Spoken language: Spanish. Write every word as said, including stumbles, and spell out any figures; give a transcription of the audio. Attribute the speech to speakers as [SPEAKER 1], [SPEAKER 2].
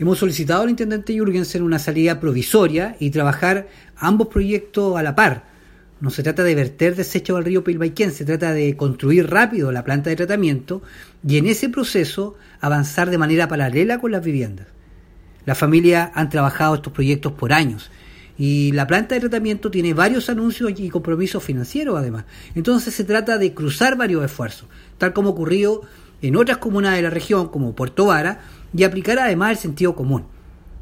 [SPEAKER 1] Hemos solicitado al intendente Jürgensen una salida provisoria y trabajar ambos proyectos a la par. No se trata de verter desechos al río Pilmaiquén, se trata de construir rápido la planta de tratamiento y en ese proceso avanzar de manera paralela con las viviendas. Las familias han trabajado estos proyectos por años y la planta de tratamiento tiene varios anuncios y compromisos financieros además. Entonces se trata de cruzar varios esfuerzos, tal como ocurrió en otras comunas de la región como Puerto Vara, y aplicar además el sentido común.